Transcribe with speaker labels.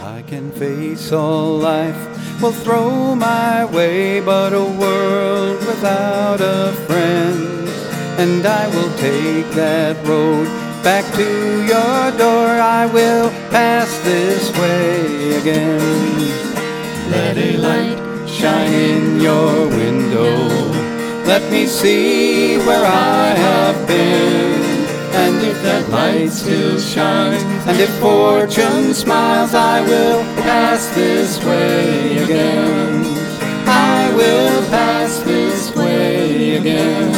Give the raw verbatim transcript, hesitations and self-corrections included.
Speaker 1: I can face all life will throw my way, but a world without a friend, and I will take that road back to your door. I will pass this way again. Let a light shine in your window, let me see where I have been. And if that light still shines, and if fortune smiles, I will pass this way again. I will pass this way again.